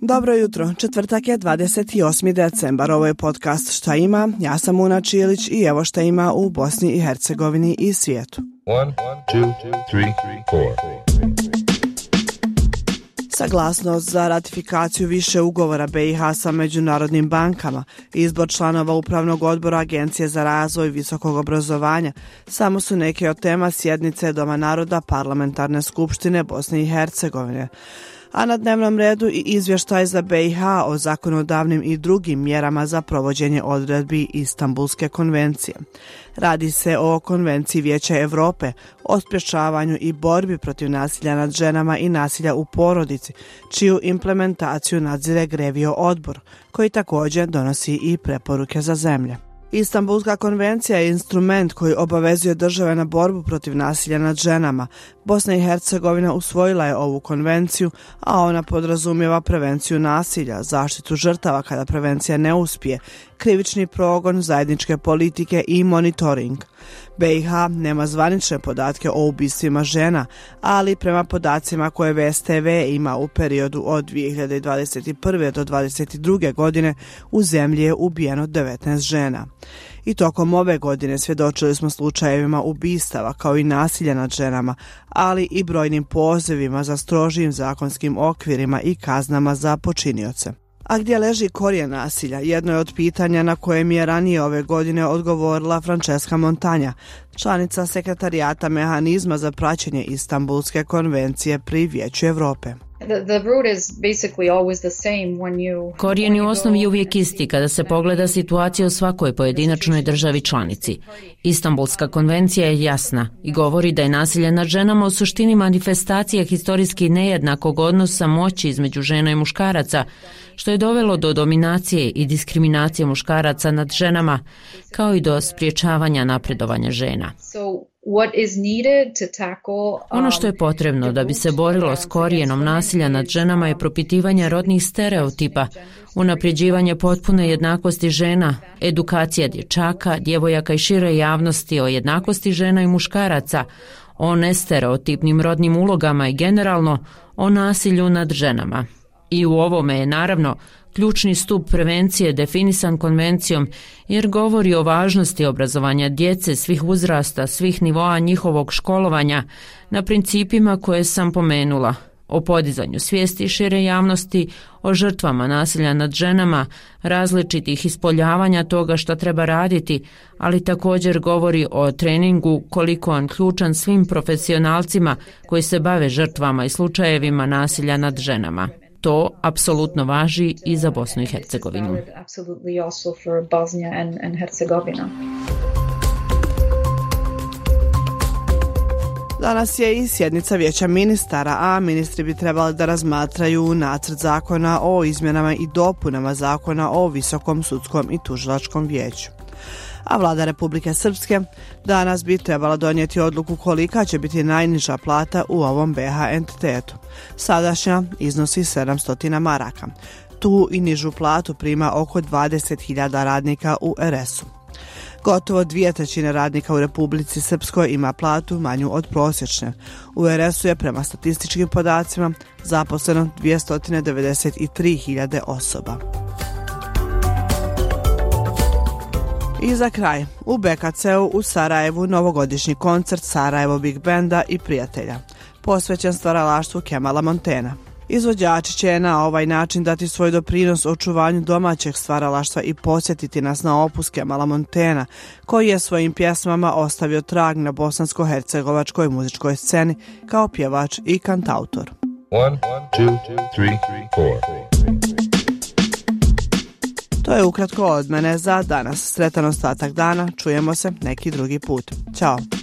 Dobro jutro, četvrtak je 28. decembar, ovo je podcast Šta ima, ja sam Una Čilić i evo šta ima u Bosni i Hercegovini i svijetu. 1, 2, 3, 4. Saglasnost za ratifikaciju više ugovora BiH sa međunarodnim bankama, izbor članova upravnog odbora Agencije za razvoj visokog obrazovanja samo su neke od tema sjednice Doma naroda Parlamentarne skupštine Bosne i Hercegovine. A na dnevnom redu i izvještaj za BiH o zakonodavnim i drugim mjerama za provođenje odredbi Istanbulske konvencije. Radi se o Konvenciji Vijeća Europe o sprječavanju i borbi protiv nasilja nad ženama i nasilja u porodici, čiju implementaciju nadzire Grevio odbor, koji također donosi i preporuke za zemlje. Istanbulska konvencija je instrument koji obavezuje države na borbu protiv nasilja nad ženama. Bosna i Hercegovina usvojila je ovu konvenciju, a ona podrazumijeva prevenciju nasilja, zaštitu žrtava kada prevencija ne uspije, krivični progon, zajedničke politike i monitoring. BiH nema zvanične podatke o ubistvima žena, ali prema podacima koje VSTV ima u periodu od 2021. do 2022. godine u zemlji je ubijeno 19 žena. I tokom ove godine svjedočili smo slučajevima ubistava kao i nasilja nad ženama, ali i brojnim pozivima za strožijim zakonskim okvirima i kaznama za počinioce. A gdje leži korijen nasilja? Jedno je od pitanja na koje mi je ranije ove godine odgovorila Francesca Montagna, članica sekretarijata mehanizma za praćenje Istanbulske konvencije pri Vijeću Europe. Korijen je u osnovi uvijek isti kada se pogleda situacija u svakoj pojedinačnoj državi članici. Istanbulska konvencija je jasna i govori da je nasilje nad ženama u suštini manifestacija historijski nejednakog odnosa moći između žena i muškaraca, što je dovelo do dominacije i diskriminacije muškaraca nad ženama, kao i do sprječavanja napredovanja žena. Ono što je potrebno da bi se borilo s korijenom nasilja nad ženama je propitivanje rodnih stereotipa, unapređivanje potpune jednakosti žena, edukacija dječaka, djevojaka i šire javnosti o jednakosti žena i muškaraca, o nestereotipnim rodnim ulogama i generalno o nasilju nad ženama. I u ovome je naravno ključni stup prevencije definisan konvencijom jer govori o važnosti obrazovanja djece svih uzrasta, svih nivoa njihovog školovanja na principima koje sam pomenula, o podizanju svijesti šire javnosti, o žrtvama nasilja nad ženama, različitih ispoljavanja toga što treba raditi, ali također govori o treningu koliko on ključan svim profesionalcima koji se bave žrtvama i slučajevima nasilja nad ženama. To apsolutno važi i za Bosnu i Hercegovinu. Danas je i sjednica Vijeća ministara, a ministri bi trebali da razmatraju nacrt zakona o izmjenama i dopunama zakona o Visokom sudskom i tužilačkom vijeću. A vlada Republike Srpske danas bi trebala donijeti odluku kolika će biti najniža plata u ovom BiH entitetu. Sadašnja iznosi 700 maraka. Tu i nižu platu prima oko 20.000 radnika u RS-u. Gotovo 2/3 radnika u Republici Srpskoj ima platu manju od prosječne. U RS-u je prema statističkim podacima zaposleno 293.000 osoba. I za kraj, u BKC-u u Sarajevu novogodišnji koncert Sarajevo Big Benda i prijatelja, posvećen stvaralaštvu Kemala Montena. Izvođači će na ovaj način dati svoj doprinos očuvanju domaćeg stvaralaštva i podsjetiti nas na opus Kemala Montena, koji je svojim pjesmama ostavio trag na bosansko-hercegovačkoj muzičkoj sceni kao pjevač i kantautor. 1, 2, 3, 4. To je ukratko od mene za danas. Sretan ostatak dana, čujemo se neki drugi put. Ćao!